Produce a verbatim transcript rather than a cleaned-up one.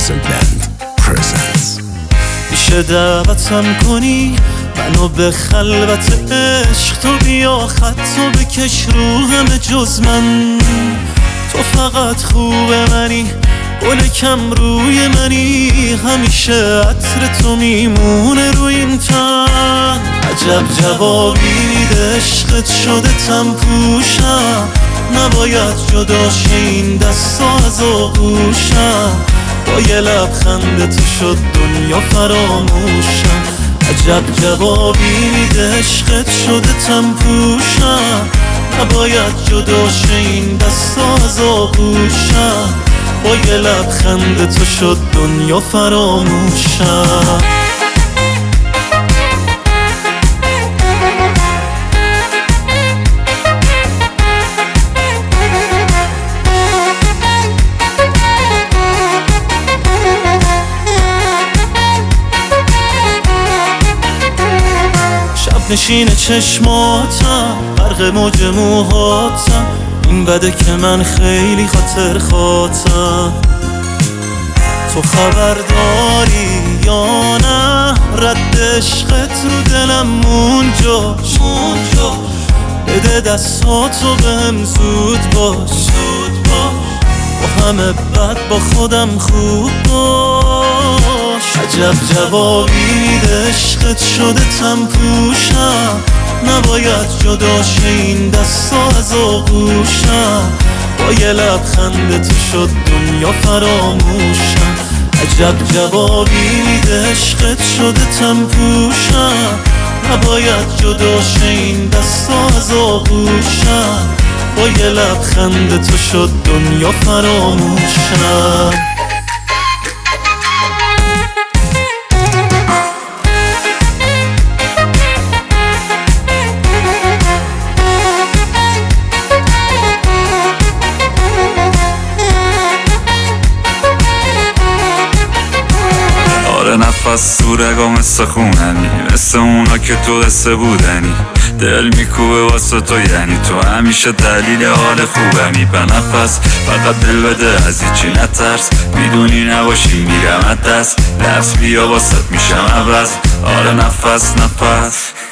Music Band presents. میشه دعوتم کنی منو به خلوت عشق، تو بیا خطو بکش رو همه جز من. تو فقط خوب منی، گل کم روی منی، همیشه عطر تو میمونه رو این تن. عجب جوابی میده عشقت شده تم پوشم، نباید جدا شه این دستا از آغوشم. با یه لبخند تو شد دنیا فراموشم. عجب جوابی میده عشقت شده تم پوشم، نباید جدا شه این دستا از آغوشم. با یه لبخند تو شد دنیا فراموشم. نشین چشماتم، غرق موج موهاتم، این بده که من خیلی خاطر خاطم. تو خبر داری یا نه رد عشقت رو دلم مونجا مونجا. بده دستاتو بهم زود باش زود باش، با همه بد با خودم خوب باش. عجب جوابی میده عشقت شده تم پوشم، نباید جدا شه این دستا از آغوشم. با یه لبخند تو شد دنیا فراموشم. عجب جوابی میده عشقت شده تم پوشم، نباید جدا شه این دستا از آغوشم. با یه لبخند تو شد دنیا فراموشم. نفس تو رگا مثل خوننی، مثل اونا که تو قصه بودنی. دل میکوبه واسه تو، یعنی تو همیشه دلیل حال خوبنی. به نفس فقط دل بده از هیچی نترس، میدونی نباشی میرم از دست. لفظ بیا واسه میشم عوض، آره نفس نفس.